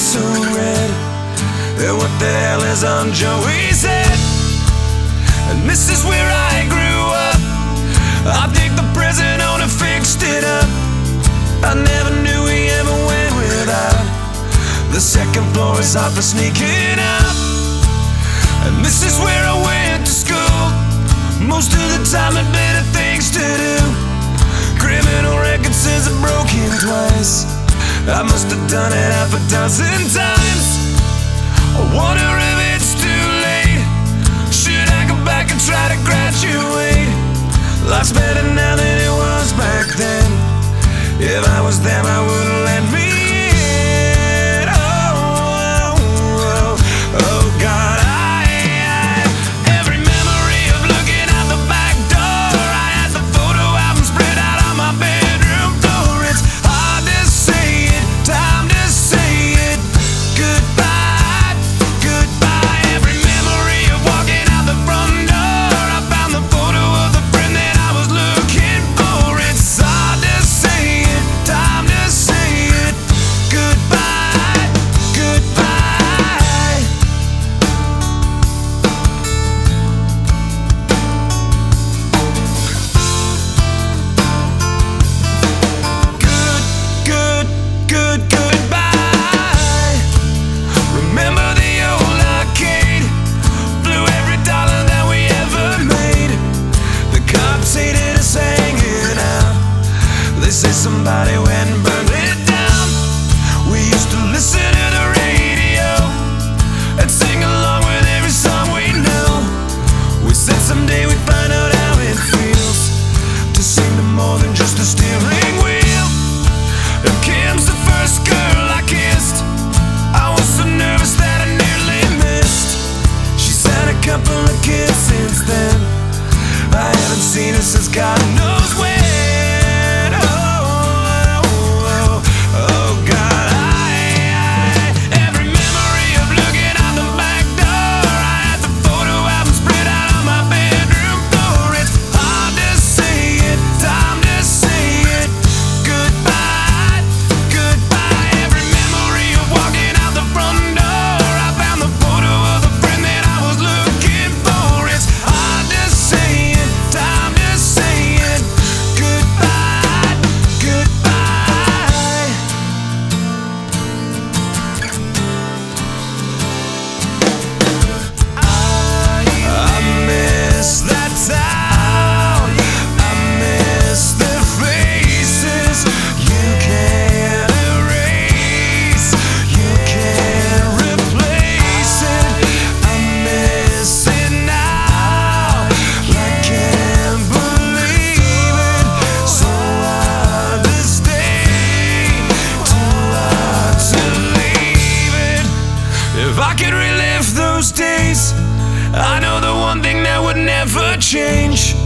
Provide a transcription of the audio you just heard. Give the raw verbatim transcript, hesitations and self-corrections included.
so red. And what the hell is on Joey's head? And this is where I grew up. I think the present owner fixed it up. I never knew we ever went without. The second floor is hot for sneaking up. And this is where I went to school. Most of the time had better things to do. Criminal record says I've broken twice. I must have done it half a dozen times. I wonder if it's too late. Should I go back and try to graduate? Life's better now than it was back then. If I was them, I wouldn't let me in. Oh, oh, oh, oh God, I, I every memory of looking out the back door. I had the photo album spread out on my bedroom floor. It's hard to say it, time to say it. Goodbye, goodbye. Every memory of walking out the front door. I found the photo of the friend that I was looking for. It's hard to say it, time to say it. Goodbye, goodbye. Good, good, good, goodbye. Remember the old arcade? Blew every dollar that we ever made. The cops hated us hanging out. They say somebody went and burned it down. We used to listen to the radio and sing along with every song we knew. We said someday we'd find out how it feels to sing to more than just a steering wheel. And Kim's the first girl I kissed. I was so nervous that I nearly missed. She's had a couple of kids since then. I haven't seen her since God knows when. Oh, oh, oh, oh God, I, I every memory of looking out the back door. I had the photo album spread out on my bedroom floor. It's hard to say it, time to say it. Goodbye, goodbye. Every memory of walking out the front door. I found the photo of the friend that I was looking for. It's hard to say it, time to say it. Goodbye, goodbye. I, I miss that town. I miss the faces you can't erase. You can't replace it. I miss it now. I can't believe it. So hard to stay, too hard to leave it. If I could relive those days, I know the one thing that would never change